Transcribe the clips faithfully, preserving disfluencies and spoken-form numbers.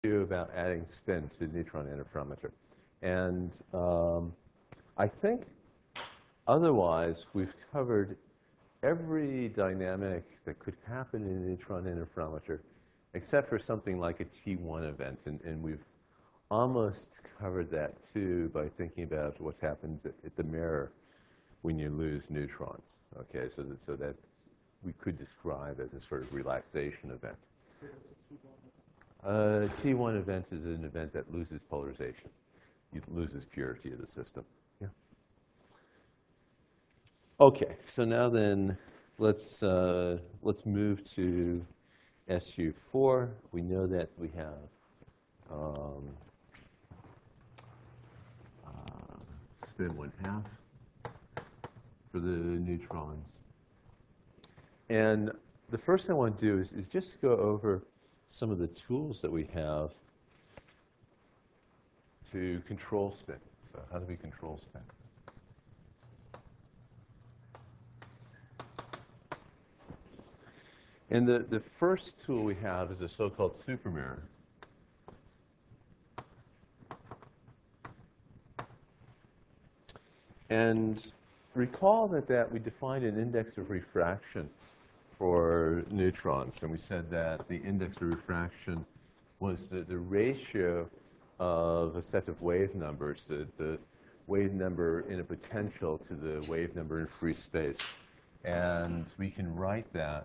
you about adding spin to the neutron interferometer. And um, I think otherwise we've covered every dynamic that could happen in a neutron interferometer except for something like a T one event. And, and we've almost covered that too by thinking about what happens at, at the mirror when you lose neutrons. Okay, so that, so that we could describe as a sort of relaxation event. Uh, T one event is an event that loses polarization. It loses purity of the system. Yeah. Okay, so now then, let's uh, let's move to S U four. We know that we have um, uh, spin one half for the neutrons. And the first thing I want to do is, is just go over some of the tools that we have to control spin. So how do we control spin? And the, the first tool we have is a so-called supermirror. And recall that, that we defined an index of refraction for neutrons. And we said that the index of refraction was the, the ratio of a set of wave numbers, the, the wave number in a potential to the wave number in free space. And we can write that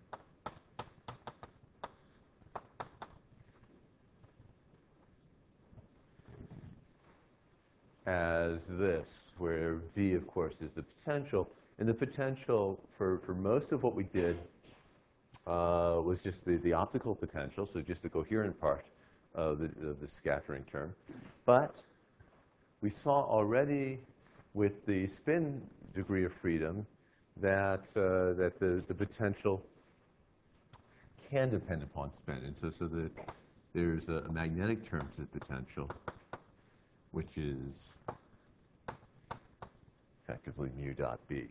as this, where V, of course, is the potential. And the potential for, for most of what we did uh, was just the, the optical potential, so just the coherent part of the, of the scattering term. But we saw already with the spin degree of freedom that, uh, that the, the potential can depend upon spin. And so, so the, there's a magnetic term to the potential, which is effectively mu dot B.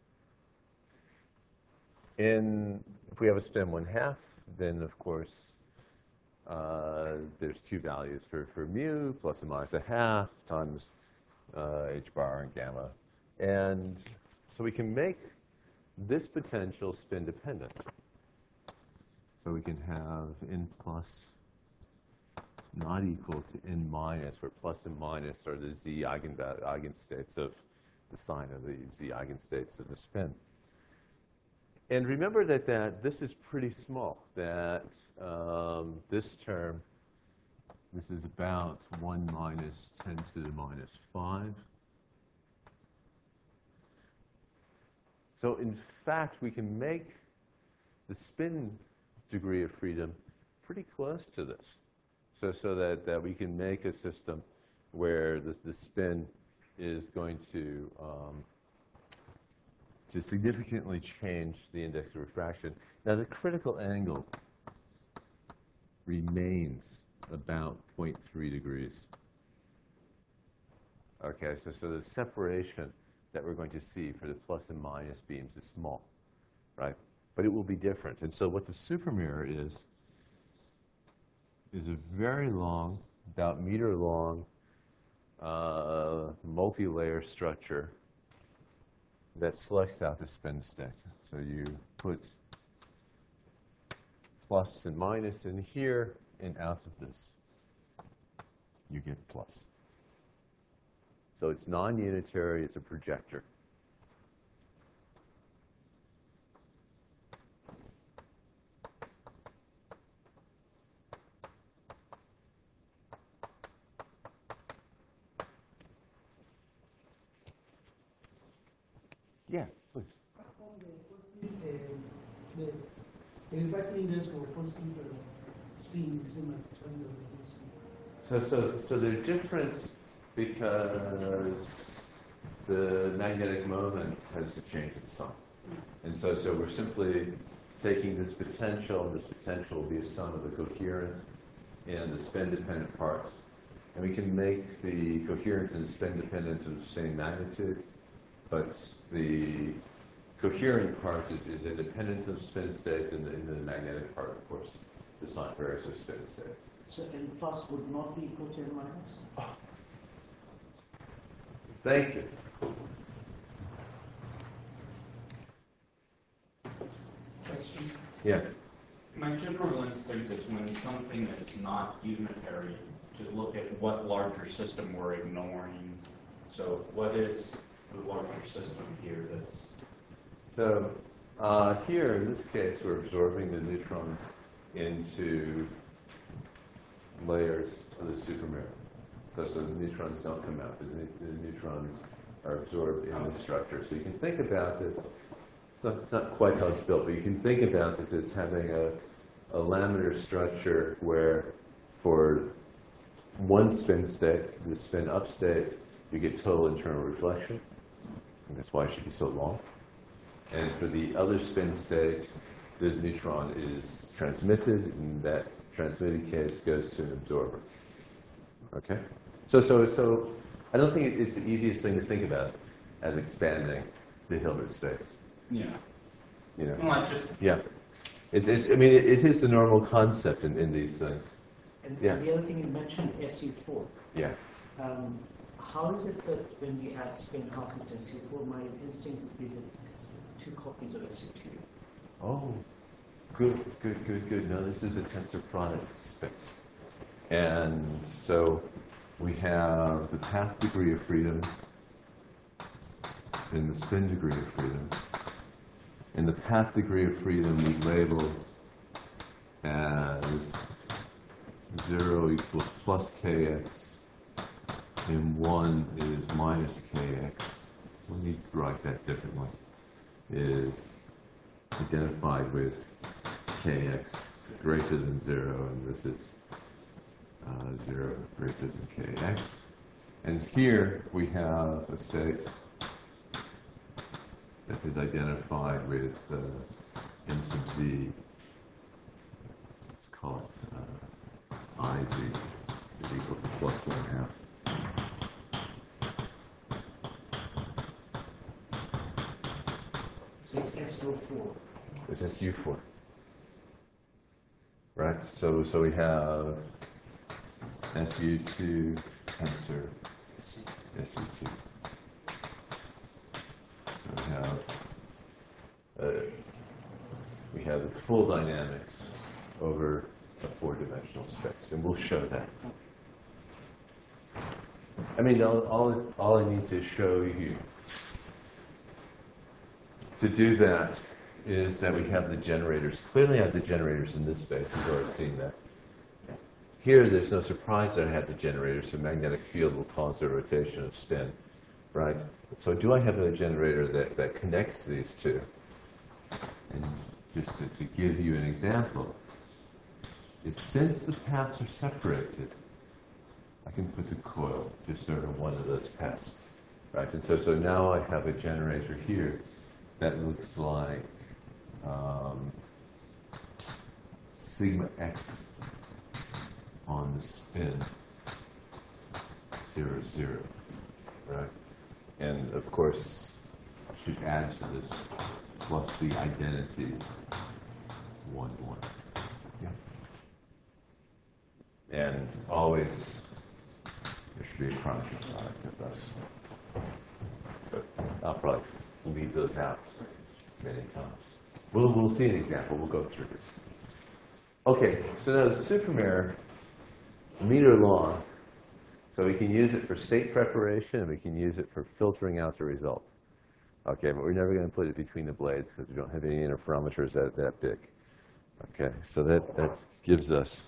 In, if we have a spin one half, then of course uh, there's two values for, for mu, plus or minus a half times uh, h bar and gamma. And so we can make this potential spin dependent. So we can have n plus not equal to n minus, where plus and minus are the z eigen eigenstates of the sign of the z eigenstates of the spin. And remember that, that this is pretty small, that um, this term, this is about one minus ten to the minus five. So in fact, we can make the spin degree of freedom pretty close to this. So, so that, that we can make a system where the, the spin is going to, um, to significantly change the index of refraction. Now, the critical angle remains about zero point three degrees. Okay, so, so the separation that we're going to see for the plus and minus beams is small, right? But it will be different. And so what the supermirror is, is a very long, about meter long, uh, multi-layer structure that selects out the spin state. So you put plus and minus in here, and out of this, you get plus. So it's non-unitary, it's a projector. Yeah, please. From the positive, uh, the, the refraction index for positive uh, spin is similar to the spin. So, so, so they're different because the magnetic moment has to change its sign. And so, so we're simply taking this potential, and this potential will be a sum of the coherent and the spin-dependent parts. And we can make the coherent and spin-dependent of the same magnitude, but the coherent part is, is independent of spin state, and the, and the magnetic part, of course, the sign varies with spin state. So N plus would not be equal to N minus? Thank you. Question. Yeah. My general instinct is when something is not unitary, to look at what larger system we're ignoring. So what is the larger system here that's... So uh, here, in this case, we're absorbing the neutrons into layers of the supermirror. So, so the neutrons don't come out. The, the neutrons are absorbed in the structure. So you can think about it, it's not, it's not quite how it's built, but you can think about it as having a, a laminar structure where for one spin state, the spin up state, you get total internal reflection. And that's why it should be so long. And for the other spin state, the neutron is transmitted, and that transmitted case goes to an absorber. Okay? So, so, so I don't think it's the easiest thing to think about as expanding the Hilbert space. Yeah. You know? Well, I just... Yeah. It's, it's, I mean, it, it is the normal concept in, in these things. And Yeah. the other thing you mentioned, S U four. Yeah. Um, how is it that when we add spin copies to S U four, my instinct would be that it's two copies of S U two? Oh, good, good, good, good. No, this is a tensor product space. And so we have the path degree of freedom and the spin degree of freedom. And the path degree of freedom we label as zero equals plus kx, and one is minus kx. Let me write that differently. Is identified with kx greater than zero, and this is uh, zero greater than kx. And here we have a state that is identified with uh, m sub z. Let's call it uh, I z is equal to plus one half. So it's S U four. It's S U four. Right? So so we have S U two tensor S U two. So we have uh, we have the full dynamics over a four-dimensional space, and we'll show that. I mean, all, all, all I need to show you to do that is that we have the generators. Clearly I have the generators in this space. We've already seen that. Here, there's no surprise that I have the generators. The magnetic field will cause the rotation of spin, right? So do I have a generator that, that connects these two? And just to, to give you an example, is since the paths are separated, I can put the coil just over one of those paths, right? And so, so now I have a generator here that looks like um, sigma x on the spin zero zero, right? And of course, I should add to this plus the identity one one. Yeah. And always there should be a Kronecker product of those. But I'll probably leave those out many times. We'll, we'll see an example. We'll go through this. Okay, so now the supermirror is a meter long, so we can use it for state preparation and we can use it for filtering out the result. Okay, but we're never going to put it between the blades because we don't have any interferometers that, that big. Okay, so that, that gives us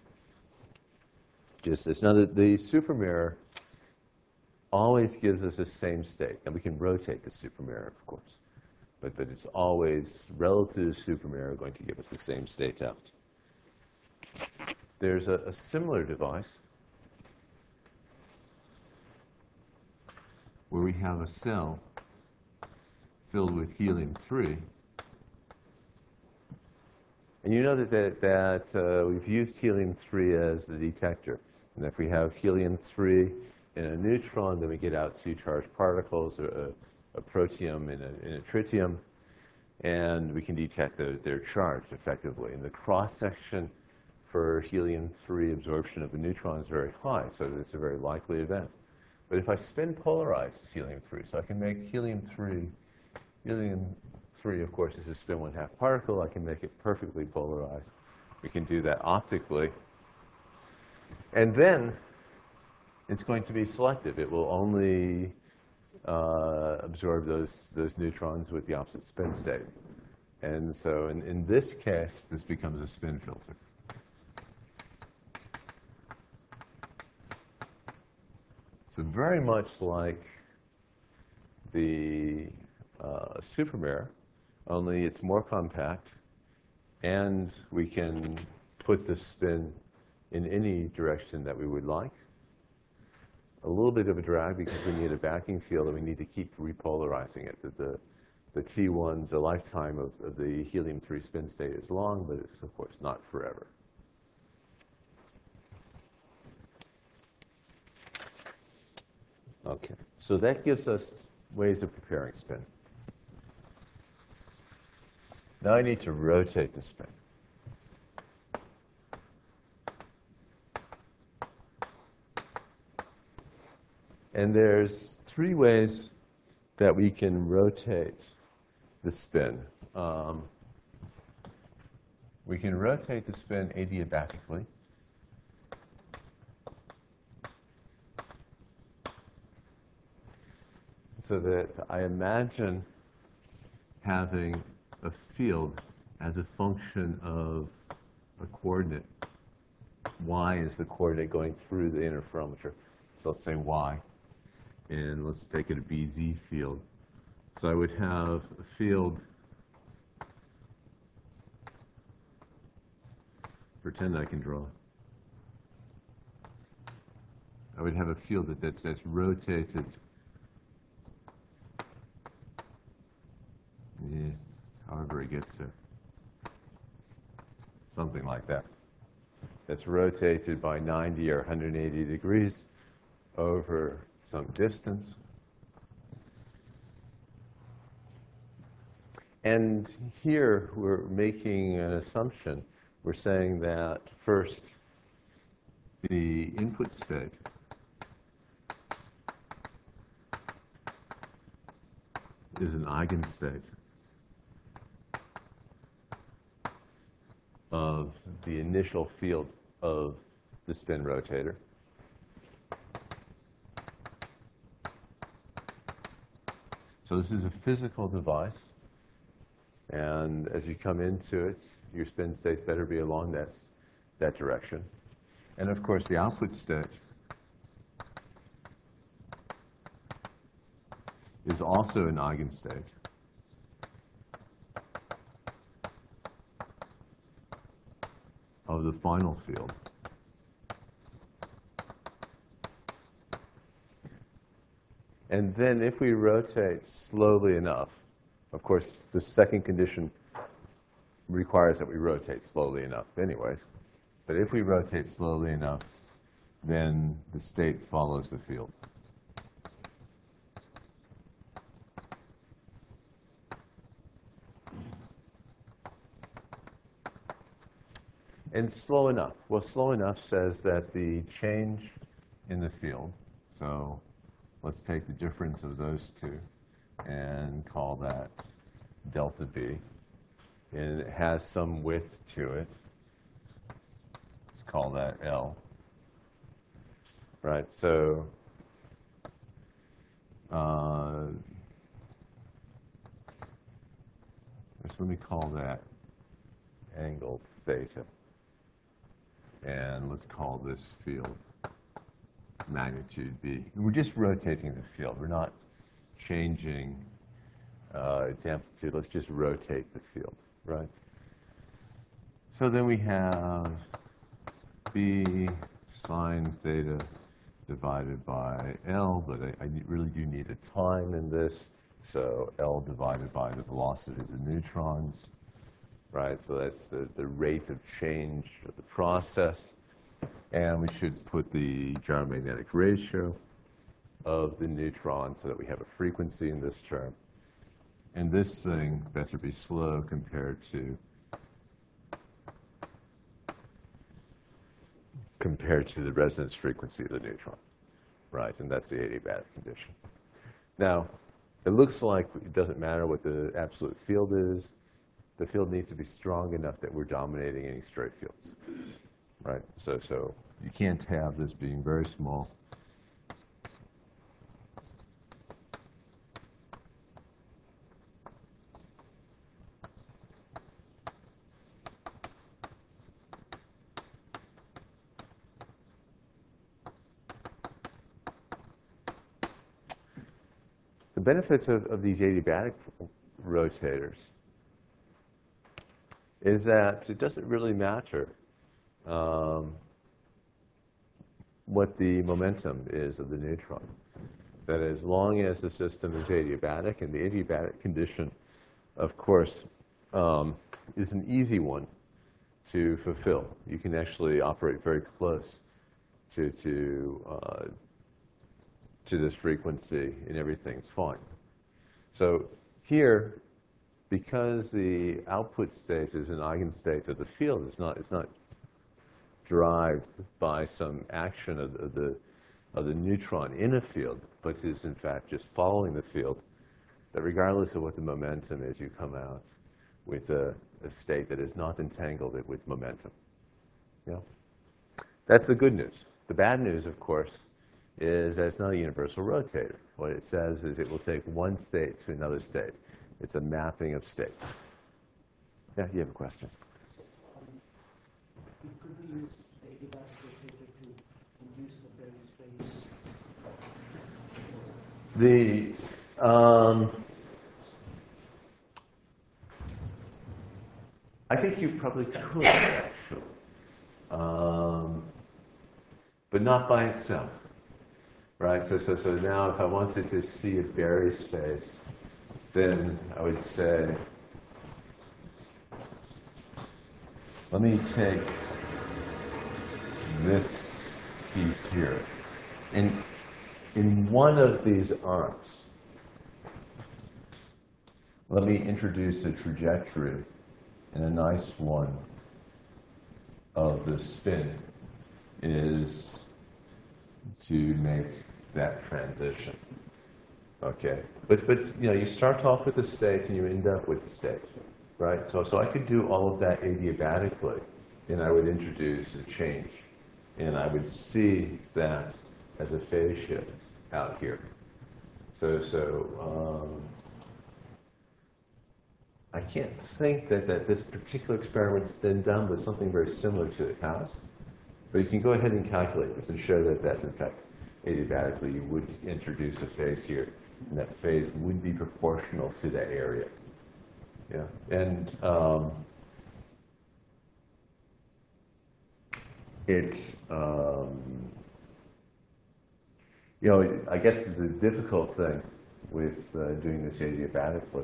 just this. Now the, the supermirror always gives us the same state. And we can rotate the supermirror, of course. But, but it's always, relative to the supermirror, going to give us the same state out. There's a, a similar device where we have a cell filled with helium three. And you know that, that, that uh, we've used helium three as the detector. And if we have helium three in a neutron, then we get out two charged particles, a, a protium and a, and a tritium, and we can detect the, their charge effectively. And the cross-section for helium three absorption of the neutron is very high, so it's a very likely event. But if I spin polarized helium three, so I can make helium three, helium three, of course, is a spin one half particle. I can make it perfectly polarized. We can do that optically. And then it's going to be selective. It will only uh, absorb those, those neutrons with the opposite spin state. And so in, in this case, this becomes a spin filter. So very much like the uh, supermirror, only it's more compact, and we can put the spin in any direction that we would like. A little bit of a drag because we need a backing field and we need to keep repolarizing it. The, the, the T one's, the lifetime of, of the helium three spin state is long, but it's, of course, not forever. Okay, so that gives us ways of preparing spin. Now I need to rotate the spin. And there's three ways that we can rotate the spin. Um, we can rotate the spin adiabatically. So that I imagine having a field as a function of a coordinate. Y is the coordinate going through the interferometer. So let's say Y. And let's take it a B Z field. So I would have a field, pretend I can draw. I would have a field that, that's, that's rotated, yeah, however it gets there. Something like that. That's rotated by ninety or one hundred eighty degrees over some distance. And here we're making an assumption. We're saying that first, the input state is an eigenstate of the initial field of the spin rotator. So this is a physical device, and as you come into it, your spin state better be along that, that direction. And of course, the output state is also an eigenstate of the final field. And then if we rotate slowly enough, of course, the second condition requires that we rotate slowly enough anyways. But if we rotate slowly enough, then the state follows the field. And slow enough. Well, slow enough says that the change in the field, so let's take the difference of those two and call that delta B. And it has some width to it. Let's call that L. Right, so uh, let me call that angle theta. And let's call this field magnitude B. And we're just rotating the field. We're not changing uh, its amplitude. Let's just rotate the field, right? So then we have B sine theta divided by L, but I, I really do need a time in this. So L divided by the velocity of the neutrons, right? So that's the, the rate of change of the process. And we should put the gyromagnetic ratio of the neutron so that we have a frequency in this term. And this thing better be slow compared to compared to the resonance frequency of the neutron, right? And that's the adiabatic condition. Now, it looks like it doesn't matter what the absolute field is. The field needs to be strong enough that we're dominating any stray fields, right? So, so you can't have this being very small. The benefits of, of these adiabatic rotators is that it doesn't really matter um, what the momentum is of the neutron. That as long as the system is adiabatic, and the adiabatic condition, of course, um, is an easy one to fulfill. You can actually operate very close to, to uh, to this frequency, and everything's fine. So here, because the output state is an eigenstate of the field, it's not, it's not derived by some action of, of, the, of the neutron in a field, but is in fact just following the field, that regardless of what the momentum is, you come out with a, a state that is not entangled with momentum. Yeah? That's the good news. The bad news, of course, is that it's not a universal rotator. What it says is it will take one state to another state. It's a mapping of states. Yeah, you have a question? Could we use the adiabatic rotator to induce the Berry space? The um, I think you probably could actually, um, but not by itself. Right, so, so, so now if I wanted to see a Berry space, then I would say, let me take this piece here. In, in one of these arms, let me introduce a trajectory and a nice one of the spin is to make that transition. Okay, but but you know you start off with a state and you end up with a state, right? So so I could do all of that adiabatically, and I would introduce a change, and I would see that as a phase shift out here. So so um, I can't think that that this particular experiment's been done with something very similar to it has, but you can go ahead and calculate this and show that that's in fact adiabatically, you would introduce a phase here, and that phase would be proportional to that area. Yeah, and um, it, um, you know, I guess the difficult thing with uh, doing this adiabatically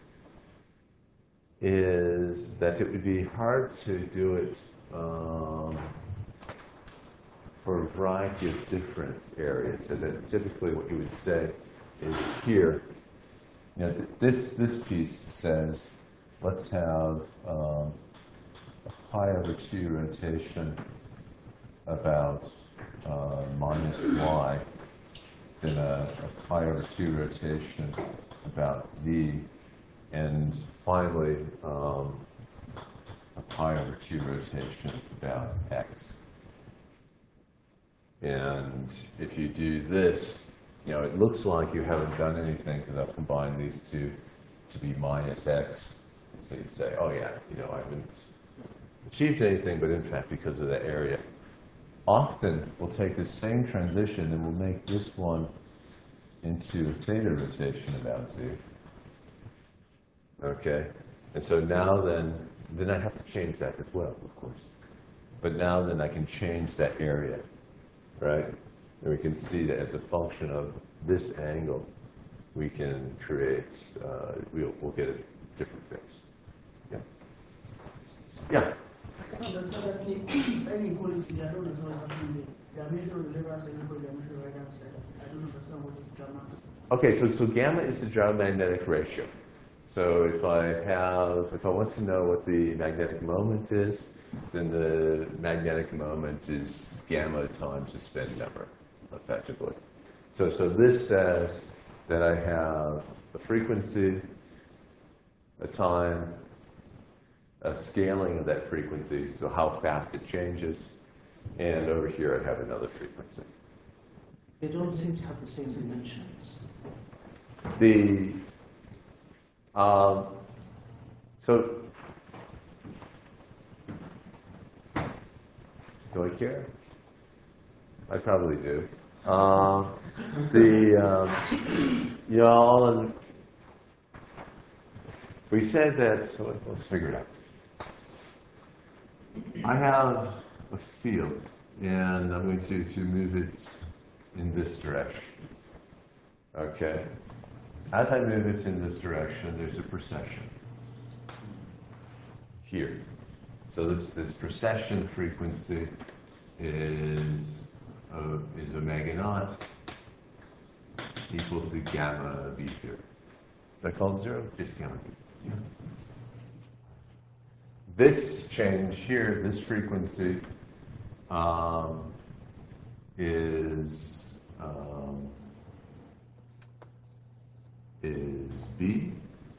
is that it would be hard to do it um, for a variety of different areas. So that typically what you would say is here, you know, th this, this piece says, let's have um, a pi over two rotation about uh, minus y, then a, a pi over two rotation about z, and finally um, a pi over two rotation about x. And if you do this, you know, it looks like you haven't done anything because I've combined these two to be minus x. So you say, oh yeah, you know, I haven't achieved anything, but in fact, because of that area. Often, we'll take this same transition and we'll make this one into a theta rotation about z. Okay? And so now then, then I have to change that as well, of course. But now then I can change that area. Right? And we can see that as a function of this angle, we can create, uh, we'll, we'll get a different phase. Yeah. Yeah. No, that's not happening. Any equality, I don't know what's happening. The dimension of the left hand side equal to the dimension of the right hand side. I don't understand what is gamma. Okay, so, so gamma is the gyromagnetic ratio. So if I have, if I want to know what the magnetic moment is, then the magnetic moment is gamma times the spin number, effectively. So, so this says that I have a frequency, a time, a scaling of that frequency, so how fast it changes, and over here I have another frequency. They don't seem to have the same dimensions. The um, so do I care? I probably do. Uh, the um, you know, all in, we said that. So let's figure it out. I have a field, and I'm going to to move it in this direction. Okay. As I move it in this direction, there's a precession here. So this, this precession frequency is, uh, is omega naught equal to gamma V zero. Is that called zero? Just gamma V. Yeah. This change here, this frequency, um, is um, is B.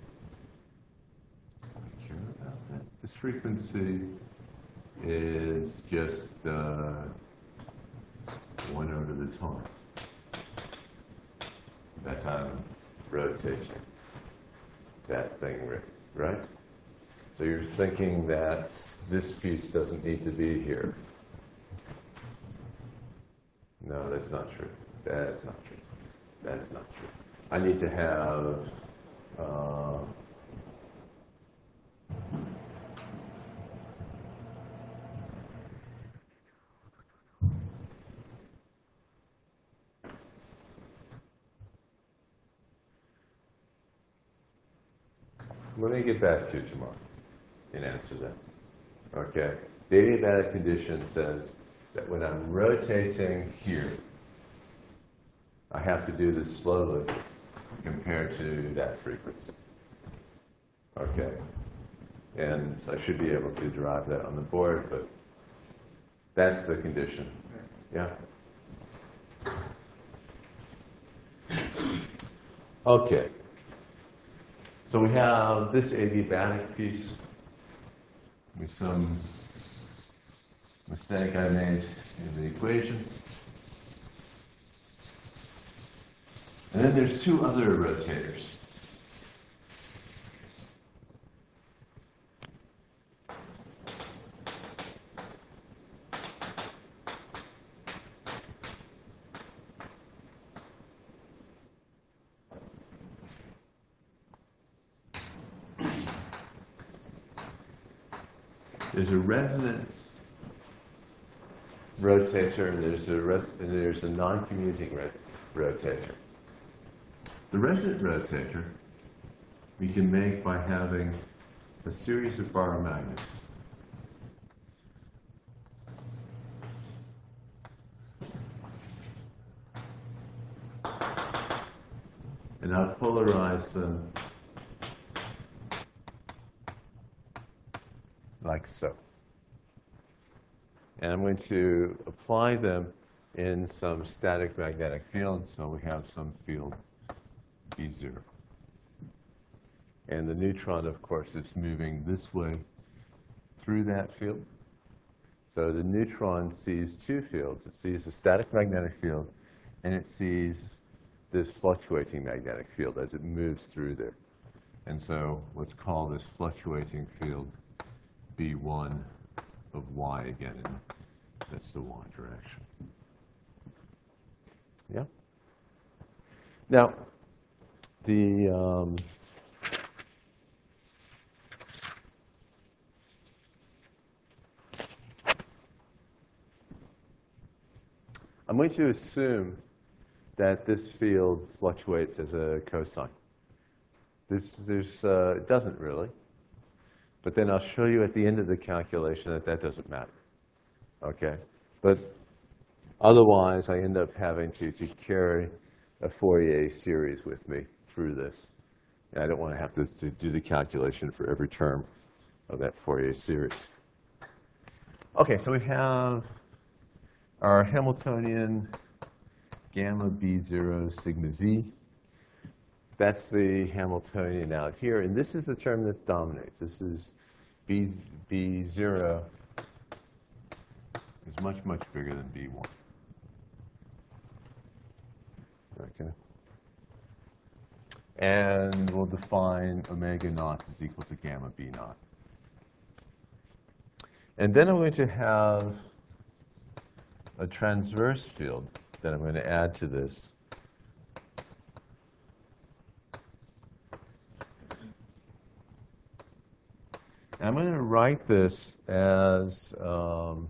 Not sure about that. This frequency is just uh, one over the time that I'm rotating that thing, right? So you're thinking that this piece doesn't need to be here. No, that's not true. That's not true. That's not true. I need to have uh, let me get back to you tomorrow and answer that. Okay? The adiabatic condition says that when I'm rotating here, I have to do this slowly compared to that frequency. Okay? And I should be able to derive that on the board, but that's the condition. Yeah? Okay. So we have this adiabatic piece with some mistake I made in the equation. And then there's two other rotators. There's a resonant rotator, and there's a res and there's a non-commuting rotator. The resonant rotator we can make by having a series of baromagnets. And I'll polarize them like so. And I'm going to apply them in some static magnetic field, so we have some field B zero. And the neutron, of course, is moving this way through that field. So the neutron sees two fields. It sees the static magnetic field, and it sees this fluctuating magnetic field as it moves through there. And so let's call this fluctuating field B one of y again, and that's the y direction. Yeah? Now, the um, I'm going to assume that this field fluctuates as a cosine. This, there's, uh, it doesn't really. But then I'll show you at the end of the calculation that that doesn't matter. Okay? But otherwise, I end up having to, to carry a Fourier series with me through this. And I don't want to have to, to do the calculation for every term of that Fourier series. Okay, so we have our Hamiltonian gamma B zero sigma Z. That's the Hamiltonian out here, and this is the term that dominates. This is B, B zero is much, much bigger than B one. Okay. And we'll define omega naught is equal to gamma B naught. And then I'm going to have a transverse field that I'm going to add to this. And I'm going to write this as um,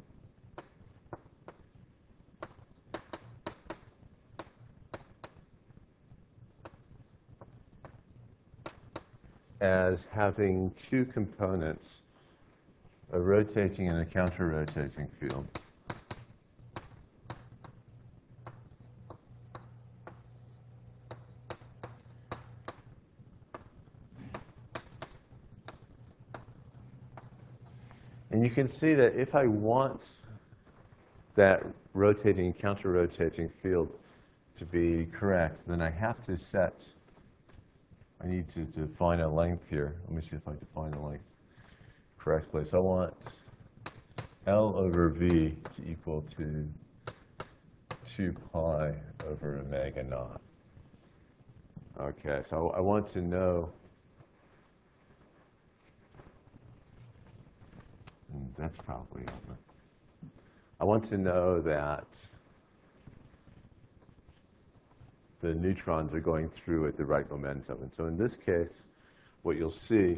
as having two components, a rotating and a counter-rotating field. And you can see that if I want that rotating and counter-rotating field to be correct, then I have to set, I need to define a length here. Let me see if I define the length correctly. So I want L over V to equal to two pi over omega naught. Okay, so I want to know, and that's probably over. I want to know that the neutrons are going through at the right momentum. And so in this case, what you'll see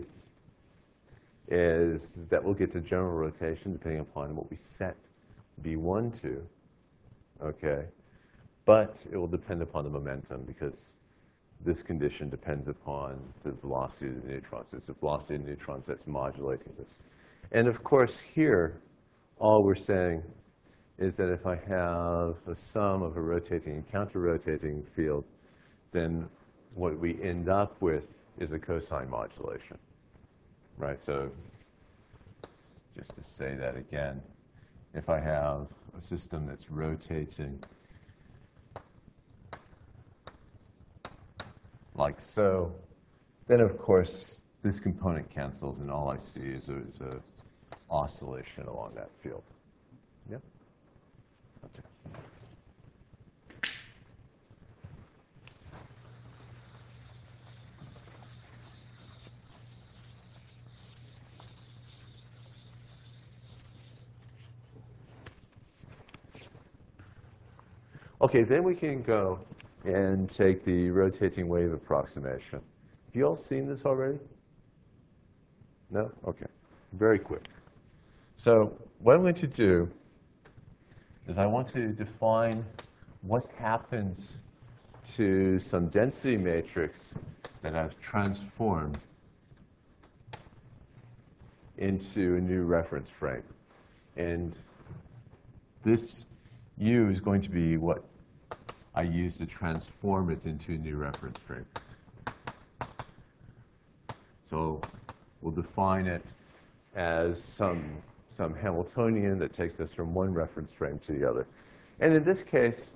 is that we'll get to general rotation depending upon what we set B one to, okay? But it will depend upon the momentum because this condition depends upon the velocity of the neutrons. It's the velocity of the neutrons that's modulating this. And of course here, all we're saying is that if I have a sum of a rotating and counter-rotating field, then what we end up with is a cosine modulation, right? So just to say that again, if I have a system that's rotating like so, then of course this component cancels and all I see is a, is a oscillation along that field. Yeah? Okay. Okay, then we can go and take the rotating wave approximation. Have you all seen this already? No? Okay. Very quick. So what I'm going to do is I want to define what happens to some density matrix that I've transformed into a new reference frame. And this U is going to be what I use to transform it into a new reference frame. So we'll define it as some, some Hamiltonian that takes us from one reference frame to the other. And in this case,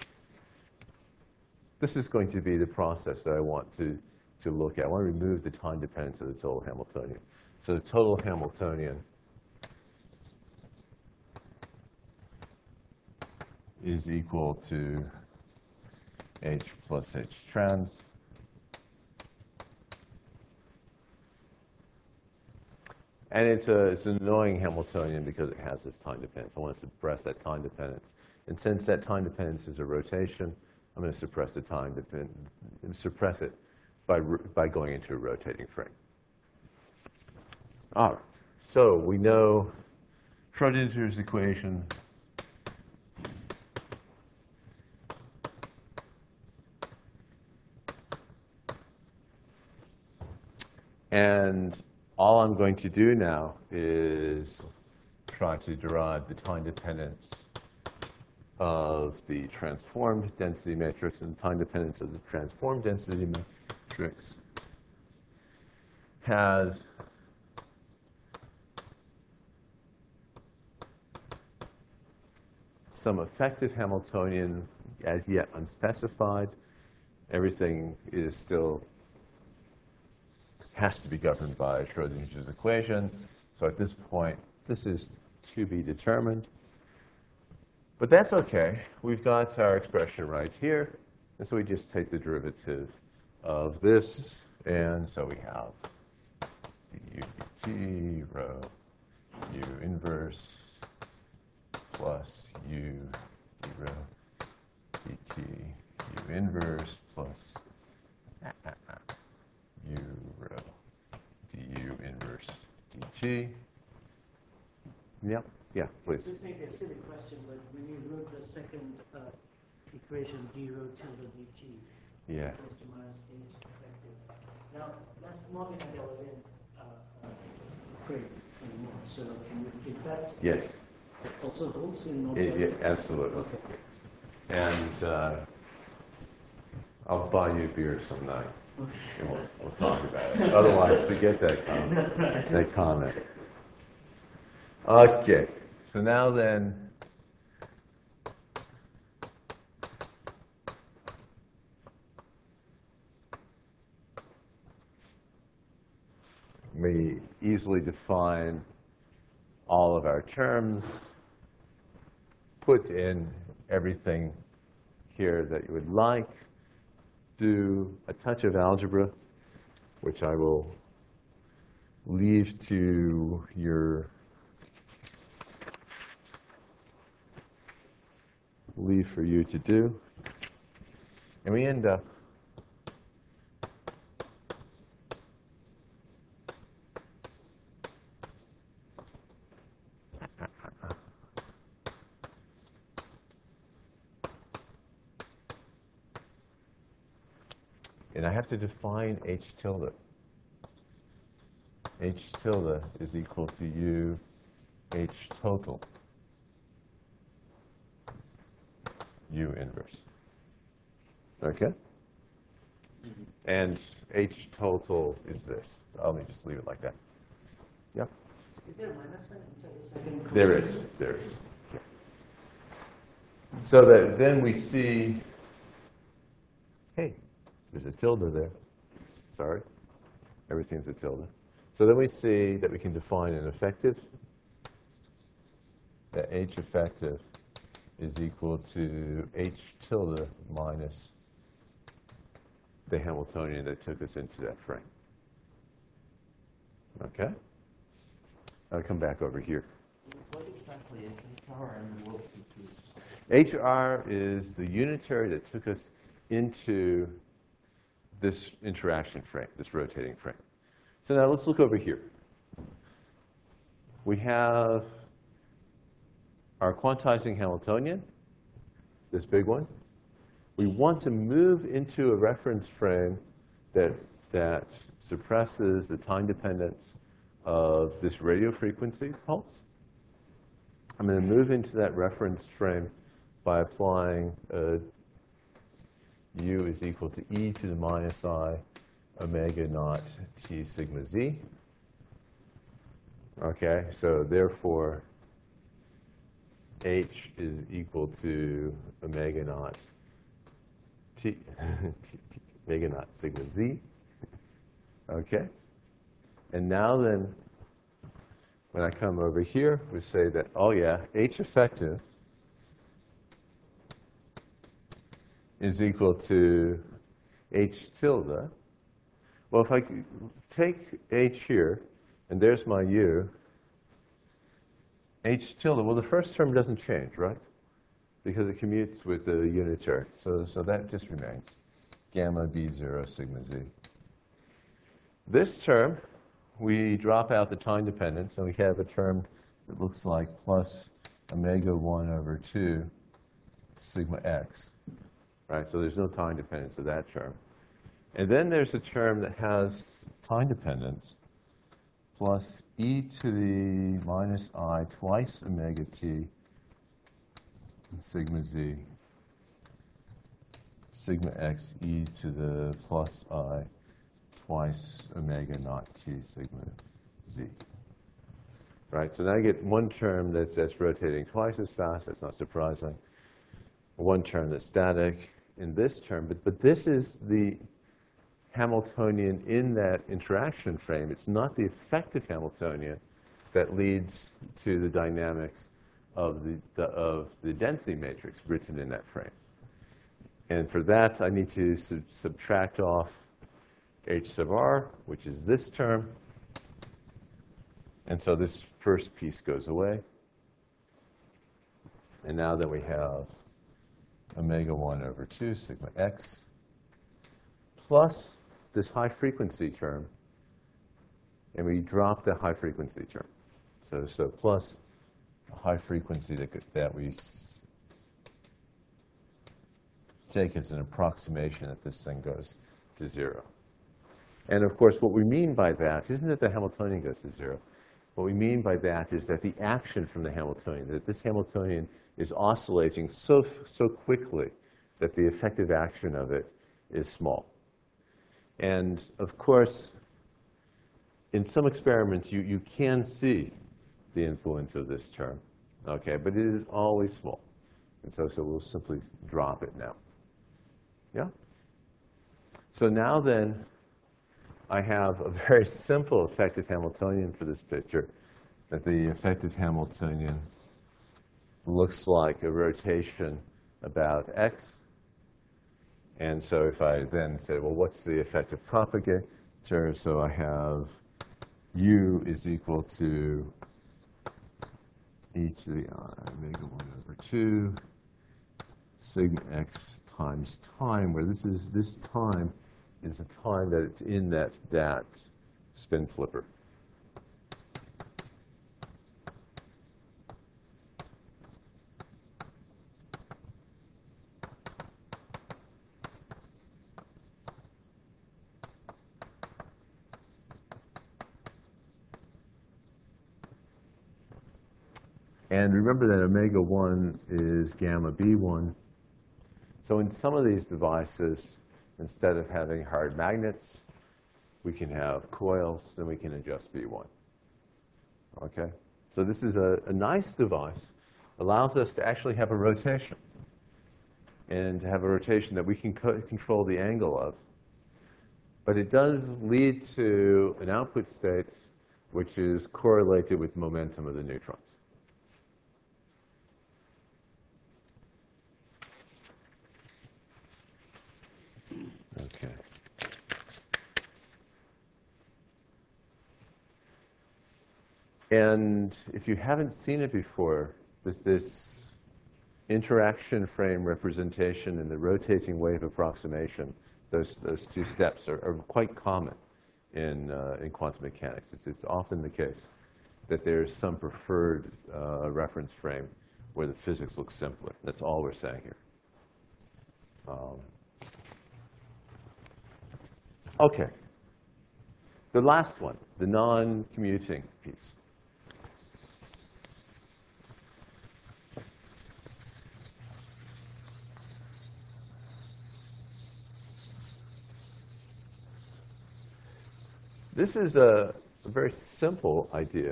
this is going to be the process that I want to, to look at. I want to remove the time dependence of the total Hamiltonian. So the total Hamiltonian is equal to H plus H trans. And it's, a, it's an annoying Hamiltonian because it has this time dependence. I want to suppress that time dependence. And since that time dependence is a rotation, I'm going to suppress the time dependence, suppress it by, by going into a rotating frame. All right. So we know Schrodinger's equation and all I'm going to do now is try to derive the time dependence of the transformed density matrix, and time dependence of the transformed density matrix has some effective Hamiltonian as yet unspecified. Everything is still has to be governed by Schrodinger's equation. So at this point, this is to be determined. But that's OK. We've got our expression right here. And so we just take the derivative of this. And so we have du dt rho u inverse plus u d rho dt u inverse plus u rho du inverse dt. Yep. Yeah, please. This may be a silly question, but when you wrote the second uh, equation, d rho tilde dt, Yeah. equals to minus h effective. Now, that's not in the Galilean uh, uh, frame anymore. So can you, is that Yes. also holds in It, non-Galilean? it, absolutely. Okay. And uh, I'll buy you a beer some night. And we'll, we'll talk about it. Otherwise, forget that comment. That comment. Okay. So now then, we easily define all of our terms, put in everything here that you would like, do a touch of algebra, which I will leave to your leave for you to do. And we end up and I have to define H tilde. H tilde is equal to U H total. U inverse. Okay? Mm-hmm. And H total is this. Let me just leave it like that. Yep. Is there a minus sign inside the second? There is. There is. Yeah. So that then we see, hey, there's a tilde there. Sorry. Everything's a tilde. So then we see that we can define an effective, that H effective is equal to H tilde minus the Hamiltonian that took us into that frame. Okay? I'll come back over here. What exactly is H R and what is H R is the unitary that took us into this interaction frame, this rotating frame. So now let's look over here. We have our quantizing Hamiltonian, this big one. We want to move into a reference frame that, that suppresses the time dependence of this radio frequency pulse. I'm going to move into that reference frame by applying uh, U is equal to e to the minus I omega naught t sigma z. Okay, so therefore, H is equal to omega naught t, omega naught sigma z. Okay, and now then, when I come over here, we say that, oh yeah, H effective is equal to H tilde. Well, if I take H here, and there's my U, H tilde, well, the first term doesn't change, right? Because it commutes with the unitary. So, so that just remains. Gamma B zero sigma Z. This term, we drop out the time dependence, and we have a term that looks like plus omega one over two sigma x. Right? So there's no time dependence of that term. And then there's a term that has time dependence plus e to the minus I twice omega t sigma z sigma x e to the plus I twice omega naught t sigma z. right? So now I get one term that's, that's rotating twice as fast. That's not surprising. One term that's static in this term. But, but this is the Hamiltonian in that interaction frame. It's not the effective Hamiltonian that leads to the dynamics of the, the, of the density matrix written in that frame. And for that, I need to sub subtract off H sub r, which is this term. And so this first piece goes away. And now that we have omega one over two sigma x plus this high frequency term, and we drop the high frequency term. So, so plus a high frequency that, could, that we take as an approximation that this thing goes to zero. And of course, what we mean by that isn't that the Hamiltonian goes to zero. What we mean by that is that the action from the Hamiltonian, that this Hamiltonian is oscillating so, so quickly that the effective action of it is small. And of course, in some experiments, you, you can see the influence of this term, okay? But it is always small. And so, so we'll simply drop it now. Yeah? So now then, I have a very simple effective Hamiltonian for this picture, that the effective Hamiltonian looks like a rotation about x. And so if I then say, well, what's the effective propagator? So I have u is equal to e to the I omega one over two sigma x times time, where this is this time is the time that it's in that that spin flipper. And remember that omega one is gamma b one. So in some of these devices, instead of having hard magnets, we can have coils, and we can adjust b one. Okay? So this is a, a nice device. Allows us to actually have a rotation, and to have a rotation that we can co control the angle of. But it does lead to an output state which is correlated with momentum of the neutrons. Okay. And if you haven't seen it before, this, this interaction frame representation and the rotating wave approximation, those, those two steps are, are quite common in, uh, in quantum mechanics. It's, it's often the case that there's some preferred uh, reference frame where the physics looks simpler. That's all we're saying here. Um, Okay. The last one, the non-commuting piece. This is a, a very simple idea.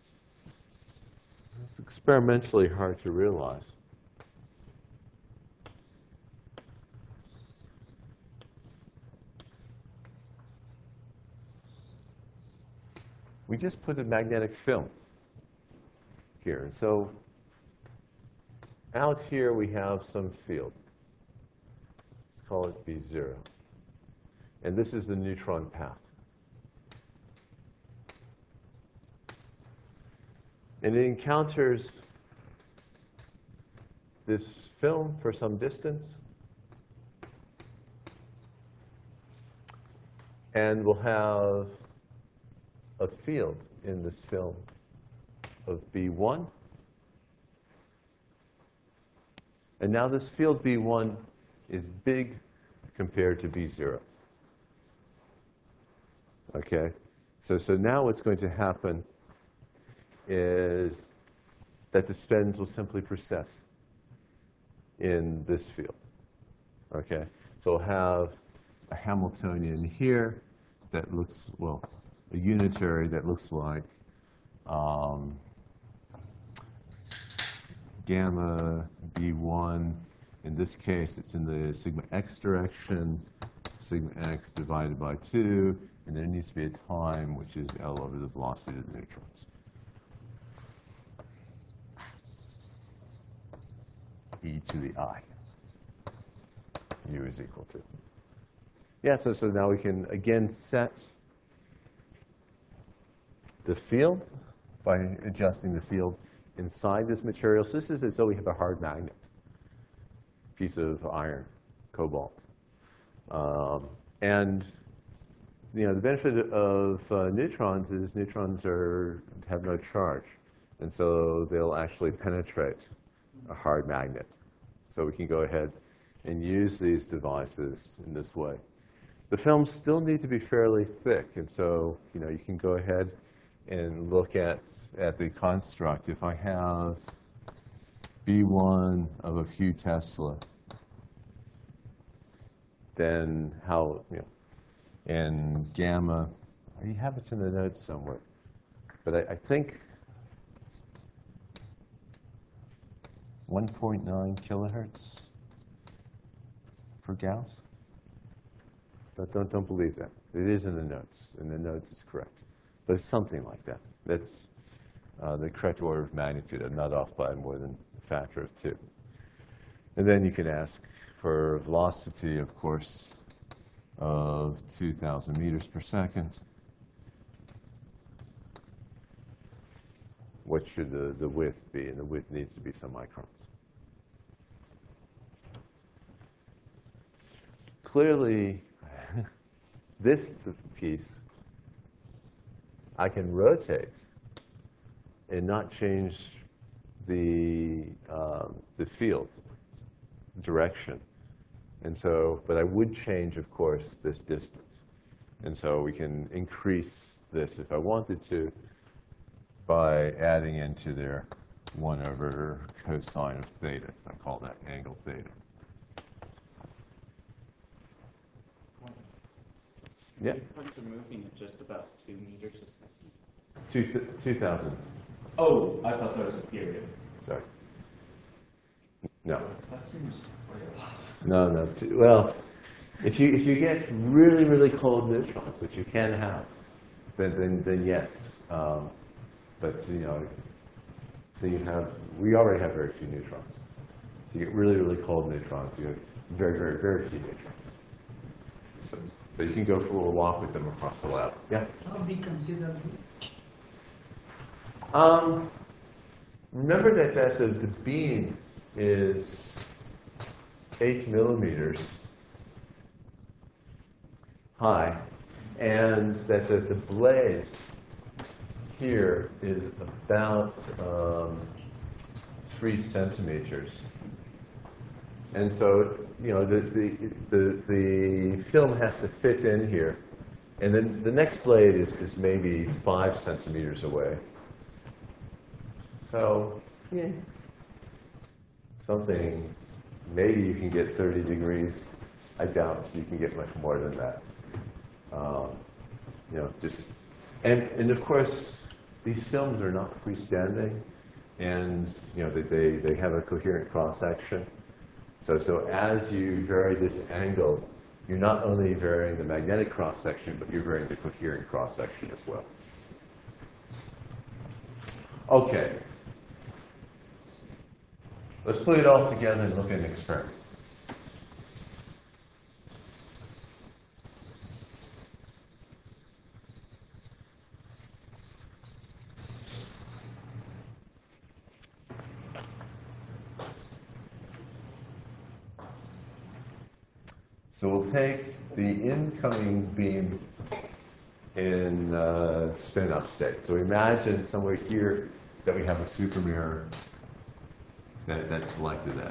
It's experimentally hard to realize. We just put a magnetic film here. And so out here we have some field. Let's call it B zero. And this is the neutron path. And it encounters this film for some distance. And we'll have a field in this film of B one. And now this field B one is big compared to B zero. Okay? So, so now what's going to happen is that the spins will simply precess in this field. Okay? So we'll have a Hamiltonian here that looks, well, a unitary that looks like um, gamma B one. In this case, it's in the sigma x direction, sigma x divided by two, and there needs to be a time, which is L over the velocity of the neutrons. E to the I. U is equal to. Yeah, so, so now we can again set the field by adjusting the field inside this material. So this is as though we have a hard magnet, piece of iron, cobalt. Um, and you know, the benefit of uh, neutrons is neutrons are, have no charge. And so they'll actually penetrate a hard magnet. So we can go ahead and use these devices in this way. The films still need to be fairly thick. And so you know, you can go ahead and look at, at the construct. If I have B one of a few Tesla, then how, you know, and gamma, you have it in the notes somewhere. But I, I think one point nine kilohertz per Gauss. Don't, don't, don't believe that. It is in the notes. In the notes, it's correct. But it's something like that. That's uh, the correct order of magnitude. I'm not off by more than a factor of two. And then you can ask for velocity, of course, of two thousand meters per second. What should the, the width be? And the width needs to be some microns. Clearly, this piece I can rotate and not change the, um, the field direction. And so, but I would change, of course, this distance. And so we can increase this if I wanted to by adding into there one over cosine of theta. I call that angle theta. Yeah. The difference of moving at just about two meters a second. Two, two thousand. Oh, I thought that was a period. Sorry. No. That seems real. No, no. Two, well, if you if you get really really cold neutrons, which you can have, then then, then yes. Um, but you know, so you have we already have very few neutrons. If you get really really cold neutrons, you have very very very few neutrons. So, but you can go for a walk with them across the lab. Yeah. How big can you get that? Um, remember that, that the, the beam is eight millimeters high, and that the, the blade here is about um, three centimeters. And so, you know, the, the, the, the film has to fit in here. And then the next blade is, is maybe five centimeters away. So, yeah, something, maybe you can get thirty degrees. I doubt you can get much more than that. Um, you know, just, and, and of course, these films are not freestanding, and, you know, they, they, they have a coherent cross-section. So, so as you vary this angle, you're not only varying the magnetic cross-section, but you're varying the coherent cross-section as well. Okay. Let's put it all together and look at an experiment. So we'll take the incoming beam in uh, spin-up state. So imagine somewhere here that we have a supermirror that, that selected that.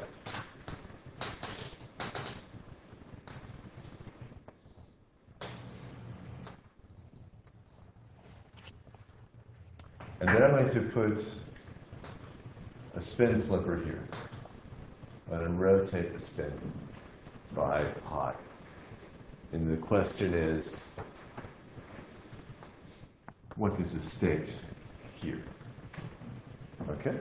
And then I'm going to put a spin flipper here. I'm going to rotate the spin by pi. And the question is, what is the state here. Okay?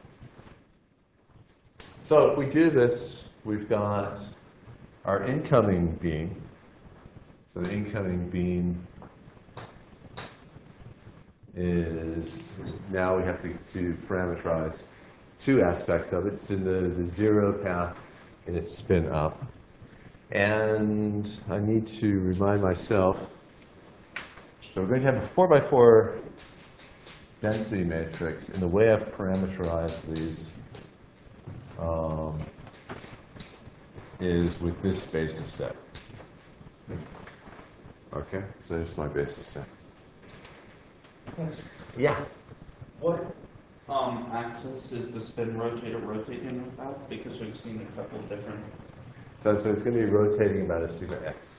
So if we do this, we've got our incoming beam. So the incoming beam is, now we have to, to parameterize two aspects of it. It's in the, the zero path and its spin up. And I need to remind myself, so we're going to have a four by four density matrix. And the way I've parameterized these um, is with this basis set. Okay, so there's my basis set. Yeah. What um, axis is the spin rotator rotating about? Because we've seen a couple of different. So, so it's going to be rotating about a sigma x.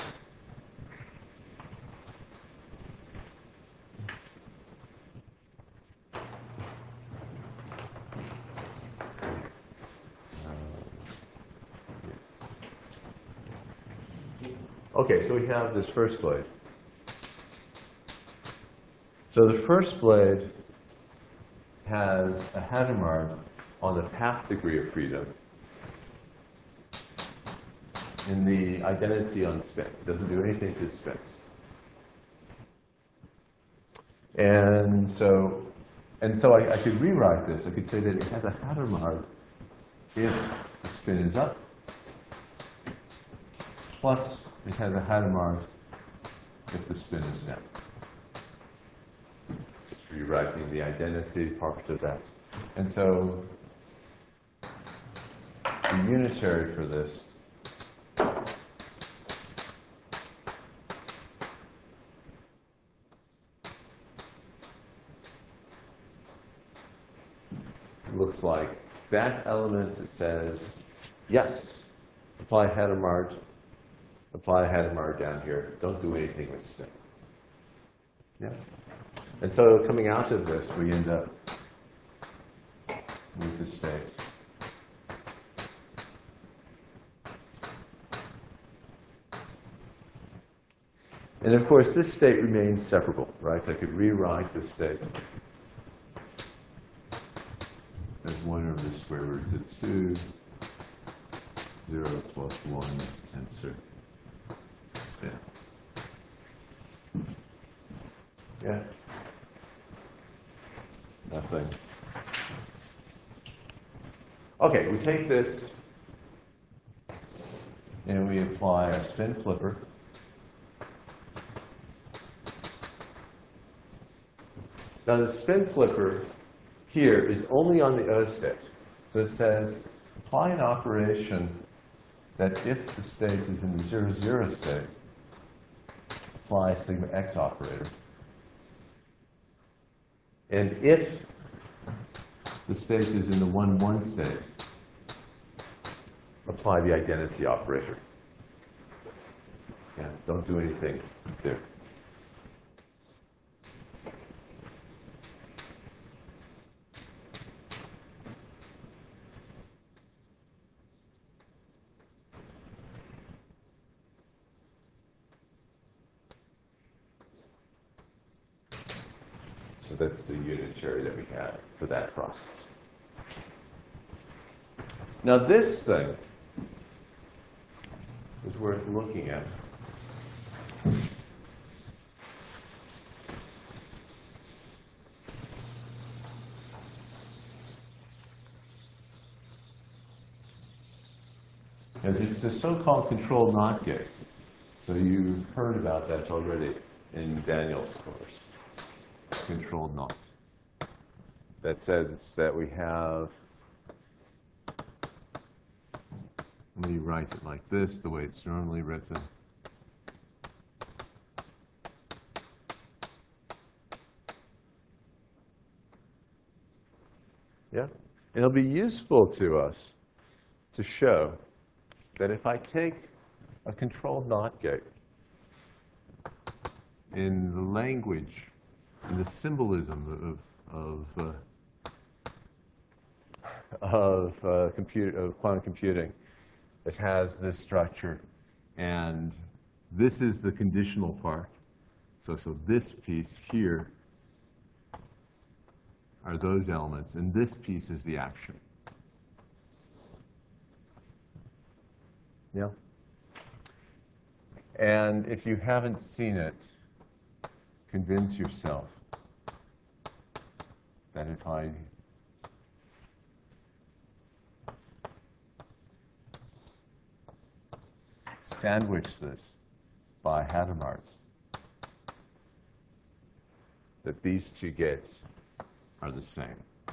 Okay, so we have this first blade. So the first blade has a Hadamard on the path degree of freedom in the identity on spin. It doesn't do anything to spins. And so, and so I, I could rewrite this. I could say that it has a Hadamard if the spin is up, plus it has a Hadamard if the spin is down. Just rewriting the identity part of that. And so the unitary for this looks like that element that says, yes, apply Hadamard, apply Hadamard down here. Don't do anything with spin. Yeah. And so coming out of this, we end up with this state. And of course, this state remains separable, right? So I could rewrite this state as one over the square root of two, zero plus one tensor spin. Yeah? Nothing. Okay, we take this and we apply a spin flipper. Now the spin flipper here is only on the O state. So it says, apply an operation that if the state is in the zero, zero state, apply sigma x operator. And if the state is in the one, one state, apply the identity operator. Yeah, don't do anything there. So that's the unitary that we had for that process. Now this thing is worth looking at. As it's the so-called control NOT gate. So you've heard about that already in Daniel's course. Control NOT. That says that we have, let me write it like this, the way it's normally written. Yeah? It'll be useful to us to show that if I take a controlled NOT gate in the language and the symbolism of of uh, of, uh, compute, of quantum computing, it has this structure, and this is the conditional part. So so this piece here are those elements, and this piece is the action. Yeah? And if you haven't seen it, convince yourself that if I sandwich this by Hadamard's, that these two gates are the same.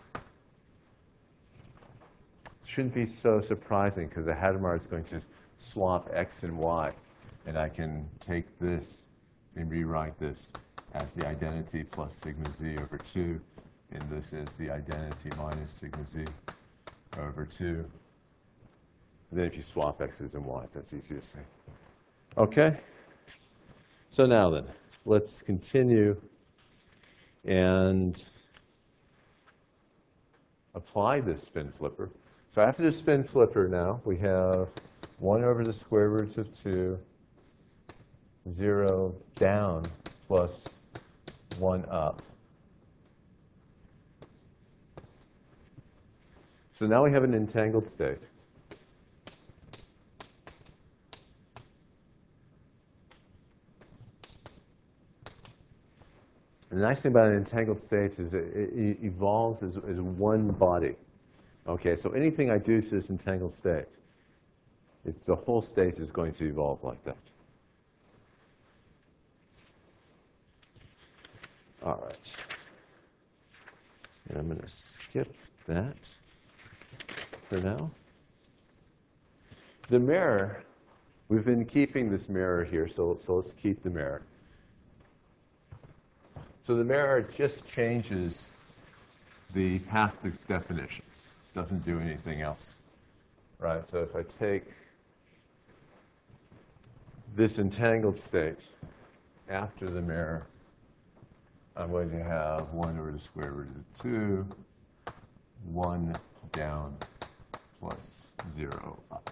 Shouldn't be so surprising because the Hadamard is going to swap x and y, and I can take this and rewrite this as the identity plus sigma z over two, and this is the identity minus sigma z over two. And then if you swap x's and y's, that's easy to say. Okay? So now then, let's continue and apply this spin flipper. So after the spin flipper now, we have one over the square root of two, zero down plus one up. So now we have an entangled state. And the nice thing about an entangled state is it, it evolves as, as one body. Okay, so anything I do to this entangled state, it's the whole state is going to evolve like that. All right. And I'm going to skip that for now. The mirror, we've been keeping this mirror here, so, so let's keep the mirror. So the mirror just changes the path to definitions. Doesn't do anything else, right? So if I take this entangled state after the mirror, I'm going to have one over the square root of two, one down plus zero up.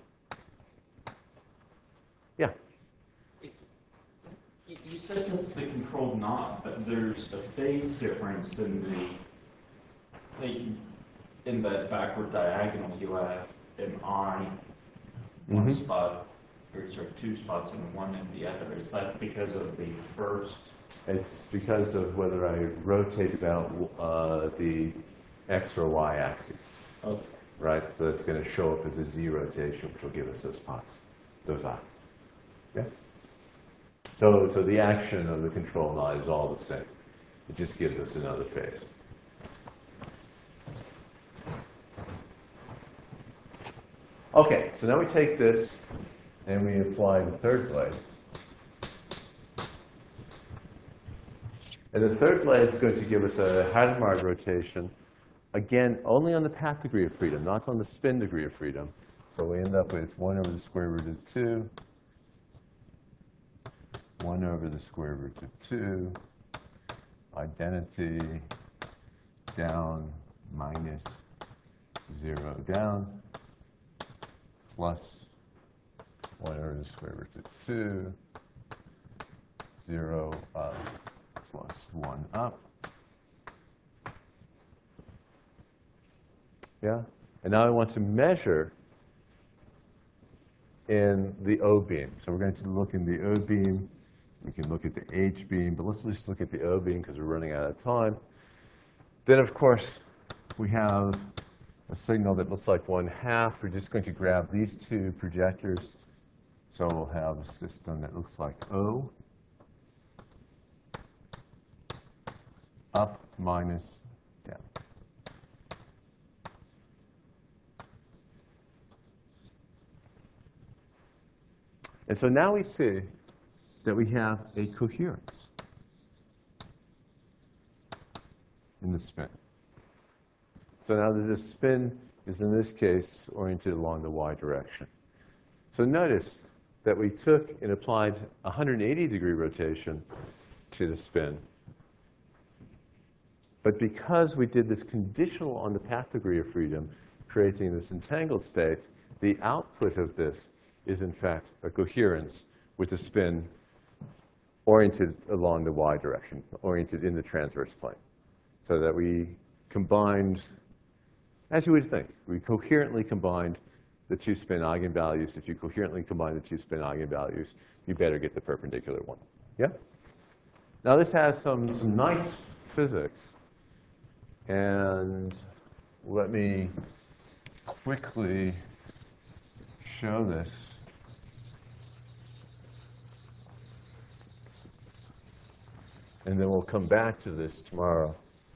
Yeah? You you said that's the controlled knot, but there's a phase difference in the, the in that backward diagonal. You have an I, one Mhm. spot, or sorry, two spots and one in the other. Is that because of the first? It's because of whether I rotate about uh, the x or y axis, Okay. right? So it's going to show up as a z rotation, which will give us those spots, those eyes. Yeah? So, so the action of the control knot is all the same. It just gives us another phase. Okay, so now we take this and we apply the third blade. And the third blade is going to give us a Hadamard rotation, again, only on the path degree of freedom, not on the spin degree of freedom. So we end up with one over the square root of two, one over the square root of two, identity down minus zero down, plus one over the square root of two, zero up, plus one up. Yeah? And now I want to measure in the O beam. So we're going to look in the O beam. We can look at the H beam, but let's just look at the O beam because we're running out of time. Then, of course, we have a signal that looks like one half. We're just going to grab these two projectors. So we'll have a system that looks like O, up minus down. And so now we see that we have a coherence in the spin. So now the spin is, in this case, oriented along the y direction. So notice that we took and applied a one hundred eighty degree rotation to the spin. But because we did this conditional on the path degree of freedom, creating this entangled state, the output of this is, in fact, a coherence with the spin oriented along the y direction, oriented in the transverse plane. So that we combined, as you would think, we coherently combined the two spin eigenvalues. If you coherently combine the two spin eigenvalues, you better get the perpendicular one. Yeah? Now this has some, some nice physics. And let me quickly show this. And then we'll come back to this tomorrow.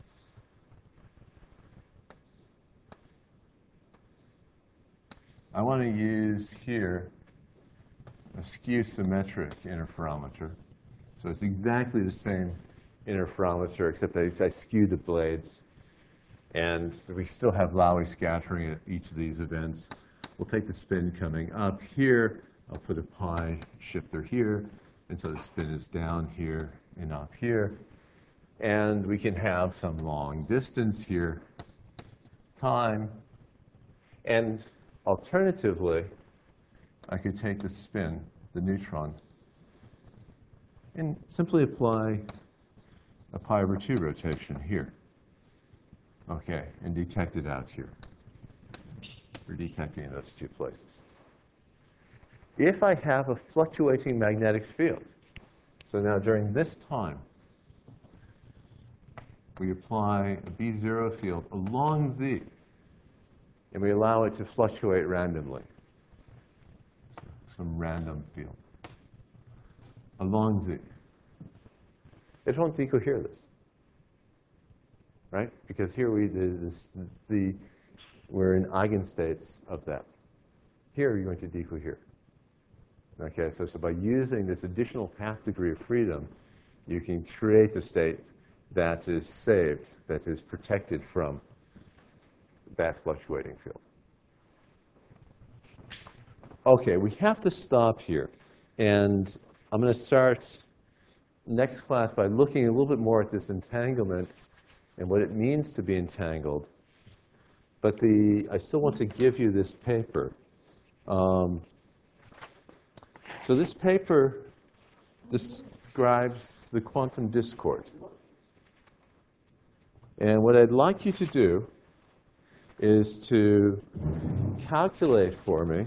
I want to use here a skew symmetric interferometer. So it's exactly the same interferometer, except I, I skewed the blades. And we still have Lowry scattering at each of these events. We'll take the spin coming up here. I'll put a pi shifter here. And so the spin is down here and up here. And we can have some long distance here, time. And alternatively, I could take the spin, the neutron, and simply apply a pi over two rotation here. Okay, and detect it out here. We're detecting in those two places. If I have a fluctuating magnetic field, so now during this time, we apply a B zero field along Z, and we allow it to fluctuate randomly. Some random field along Z. It won't decohere this, right? Because here we this, the we're in eigenstates of that. Here you're going to decohere. Okay, so so by using this additional half degree of freedom, you can create a state that is saved, that is protected from that fluctuating field. Okay, we have to stop here. And I'm going to start next class by looking a little bit more at this entanglement and what it means to be entangled. But the, I still want to give you this paper. Um, so this paper describes the quantum discord. And what I'd like you to do is to calculate for me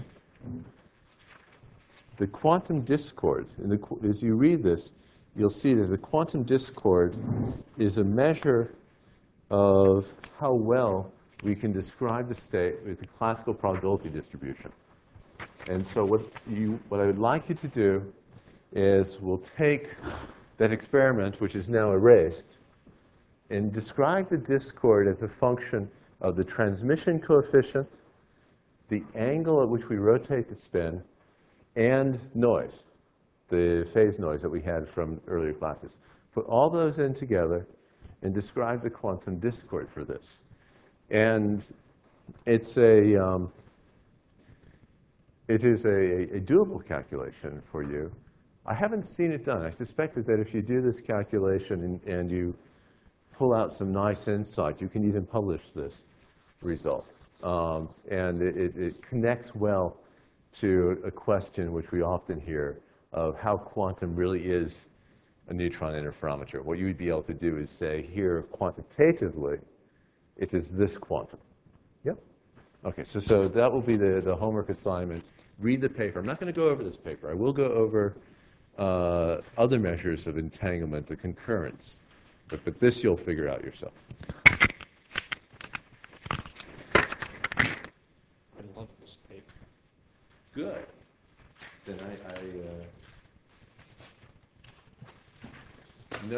the quantum discord. And the, as you read this, you'll see that the quantum discord is a measure of how well we can describe the state with the classical probability distribution. And so what, you, what I would like you to do is we'll take that experiment, which is now erased, and describe the discord as a function of the transmission coefficient, the angle at which we rotate the spin, and noise, the phase noise that we had from earlier classes. Put all those in together and describe the quantum discord for this. And it's a, um, it is a, a doable calculation for you. I haven't seen it done. I suspected that if you do this calculation and, and you pull out some nice insight, you can even publish this result. Um, and it, it, it connects well to a question which we often hear of how quantum really is a neutron interferometer. What you would be able to do is say here quantitatively, it is this quantum. Yep. Okay, so, so that will be the, the homework assignment. Read the paper. I'm not going to go over this paper. I will go over uh, other measures of entanglement, the concurrence. But, but this you'll figure out yourself. I love this paper. Good. Then I, I uh,